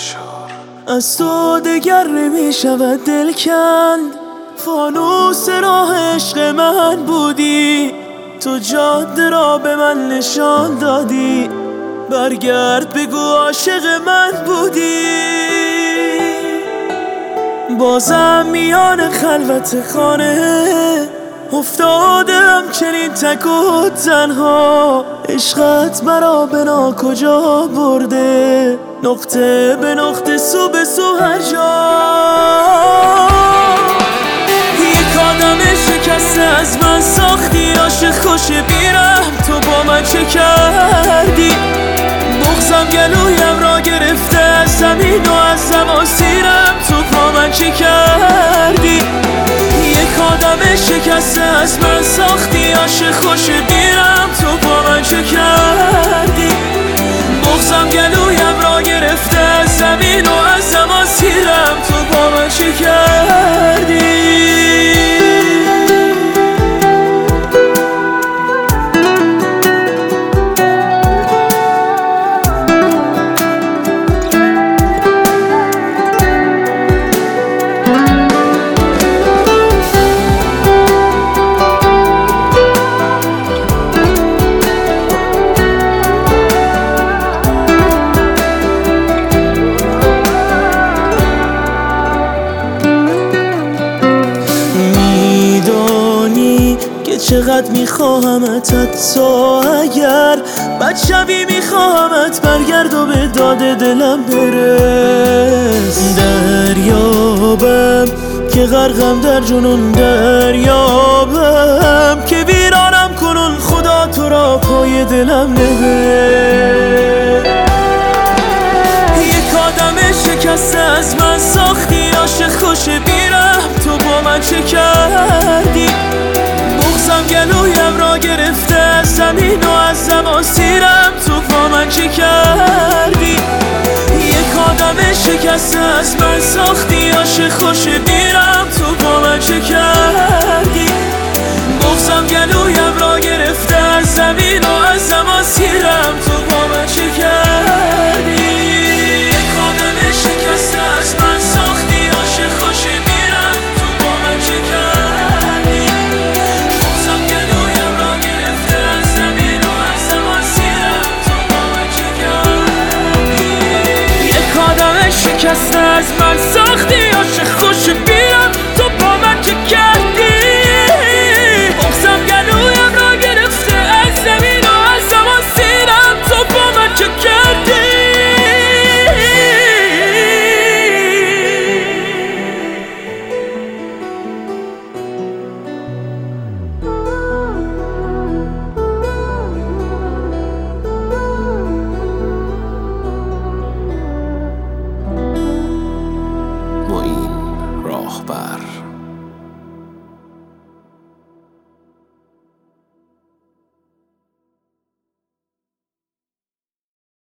از تو دگر نمیشود دل کند، فانوس راه عشق من بودی، تو جاده را به من نشان دادی، برگرد بگو عاشق من بودی. بازم میان خلوت خانه افتادم چنین تک و تنها، عشقت مرا به ناکجا برده، نقطه به نقطه سو به سو هر جا. یک آدم شکسته از من ساختی، عاشق خوش بیرم تو با من چه کردی؟ بغضم گلویم را گرفته از زمین و از زماسیرم تو با من چه کردی؟ یک آدم شکسته از من ساختی، عاشق خوش بیرم تو با من چه کردی؟ بغضم گلویم را گرفته از زمین و از زماسیرم تو با من چه کردی؟ چقدر میخواهمت، حتی اگر بد شوی میخواهمت برگرد و به داد دلم برس. دریابم که غرقم در جنون، دریابم که ویرانم کنون، خدا تو را پای دلم نبر. یک آدم شکسته از من ساختی، عاشق خوش بیرم تو با من چه کردی؟ بغضم گلویم را گرفته از زمین و از زماسیرم تو با من چه کردی؟ یک آدم شکسته از من ساختی، عاشق خوش بیرم تو با من چه کردی؟ بغضم گلویم را گرفته از زمین و از زماسیرم تو با من چه کردی؟ یک آدم شکسته از من ساختی، عاشق خوش بیرم تو با من چه کردی؟ بغضم گلویم را گرفته از زمین و از زماسیرم تو با من چه کردی؟ یک آدم شکسته از من